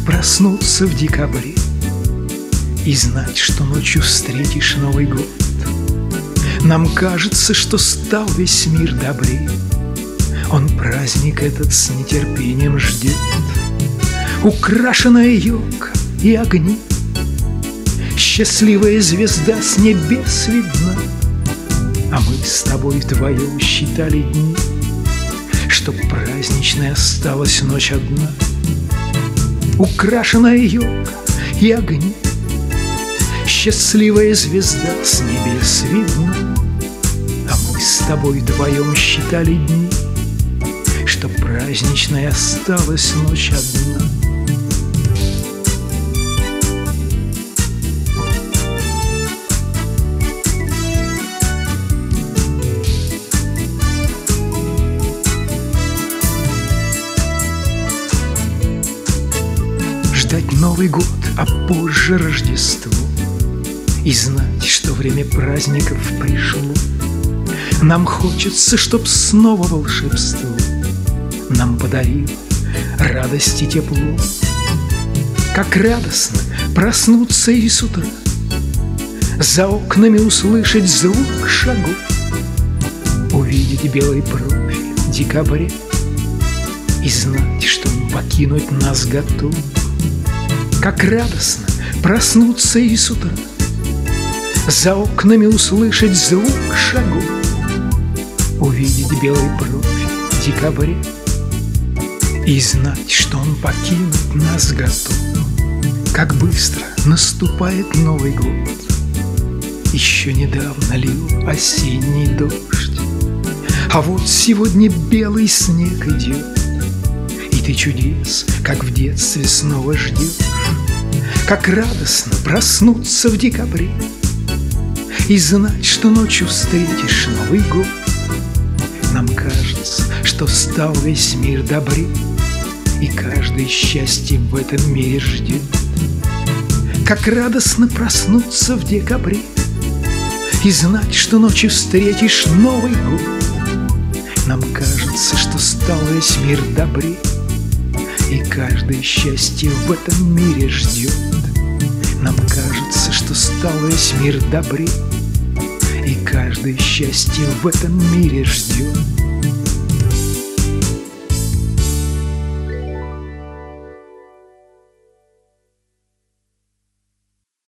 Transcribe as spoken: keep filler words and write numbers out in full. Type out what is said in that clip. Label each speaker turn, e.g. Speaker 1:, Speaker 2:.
Speaker 1: проснуться в декабре и знать, что ночью встретишь Новый год. Нам кажется, что стал весь мир добрее, он праздник этот с нетерпением ждет. Украшенная елка и огни, счастливая звезда с небес видна, а мы с тобой вдвоем считали дни, чтоб праздничной осталась ночь одна. Украшенная елка и огни, счастливая звезда с небес видна, а мы с тобой вдвоем считали дни, чтоб праздничной осталась ночь одна. Ждать Новый год, а позже Рождество, и знать, что время праздников пришло. Нам хочется, чтоб снова волшебство нам подарил радость и тепло. Как радостно проснуться и с утра, за окнами услышать звук шагов, увидеть белый профиль декабря и знать, что он покинуть нас готов. Как радостно проснуться и с утра, за окнами услышать звук шагов, увидеть белый профиль декабря и знать, что он покинуть нас готов. Как быстро наступает Новый год, еще недавно лил осенний дождь, а вот сегодня белый снег идет, и ты чудес, как в детстве, снова ждешь. Как радостно проснуться в декабре и знать, что ночью встретишь Новый год. Нам кажется, что стал весь мир добрее, и каждый счастье в этом мире ждет. Как радостно проснуться в декабре и знать, что ночью встретишь Новый год. Нам кажется, что стал весь мир добрее, и каждое счастье в этом мире ждет. Нам кажется, что стал весь мир добрее, и каждое счастье в этом мире ждет.